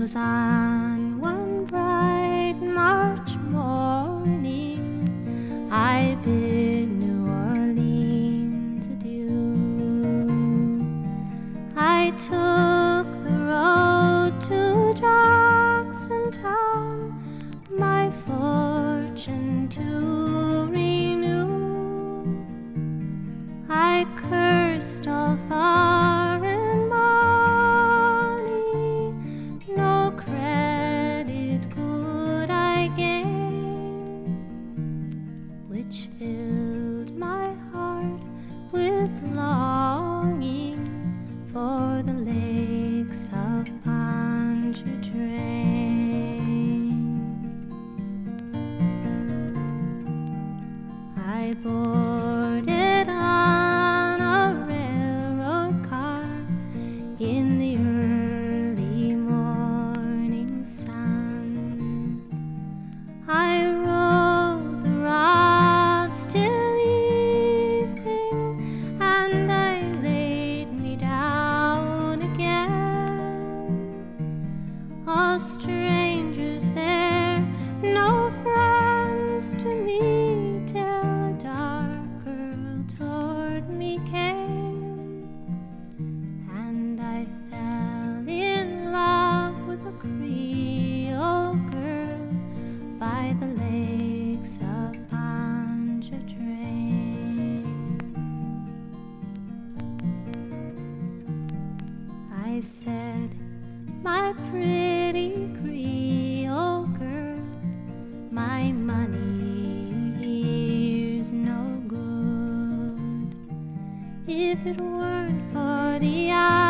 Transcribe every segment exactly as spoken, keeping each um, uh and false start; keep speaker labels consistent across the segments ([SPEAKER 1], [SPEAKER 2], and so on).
[SPEAKER 1] 'Twas on one bright March morning I bid New Orleans adieu. I took the road to Jacksontown, my fortune to renew. I cursed all foreign money, no credit could I gain, which filled my heart with longing for the lakes of Pontchartrain. I boarded on a railroad car in the early morning sun. I rode the rods till evening, and I laid me down again. All strangers there, no friends to me, till a dark girl toward me came, and I fell in love with a Creole girl by the lakes of Pontchartrain. I said, my pretty Creole girl, my money here's no good. If it weren't for the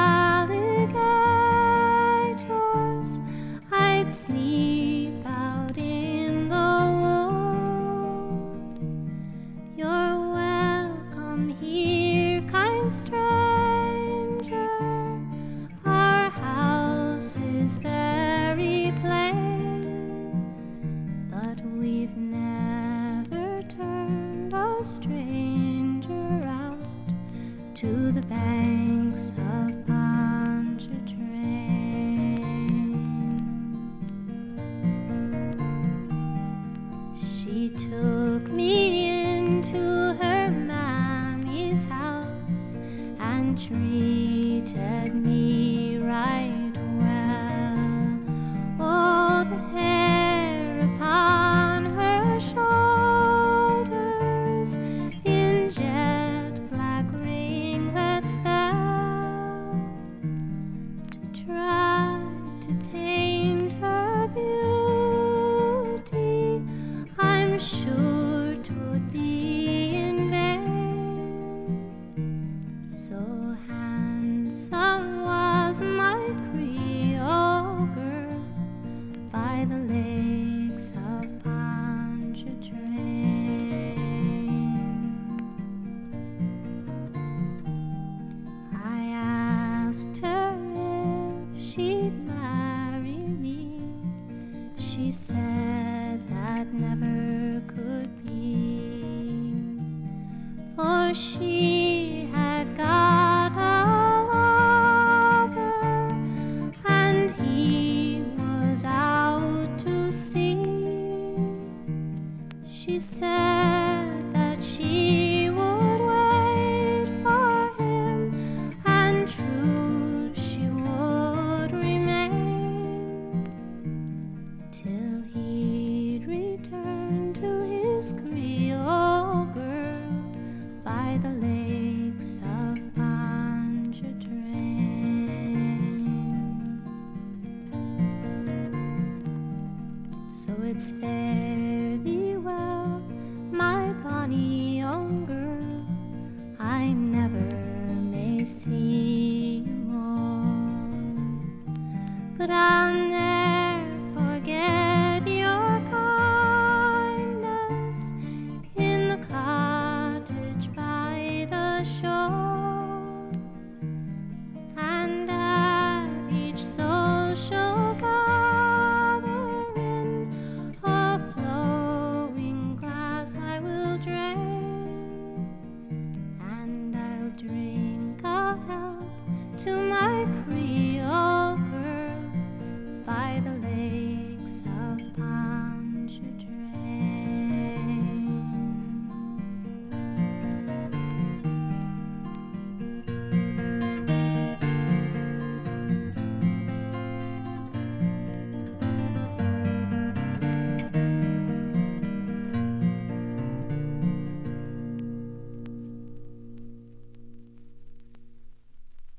[SPEAKER 1] alligators, I'd sleep out in the wood. You're welcome here, kind stranger. Our house is very plain, but we've never turned a stranger out to the banks of Pontchartrain. She took me into her mammy's house and treated me right well. Oh, the hair upon her shoulders in jet black ringlets fell. To try to paint her beauty, I'm sure 'twould be in vain. So handsome was my Creole girl by the lakes of Pontchartrain. I asked her if she'd marry me. She said that never could be, for she had got a lover, and he was out to sea. She said that she would wait for him, and true she would remain, till he'd return to his Creole girl by the lakes of Pontchartrain. So it's fare thee well, my bonny young girl, I never may see you more, but I'll ne'er forget your kindness in the cottage by the shore.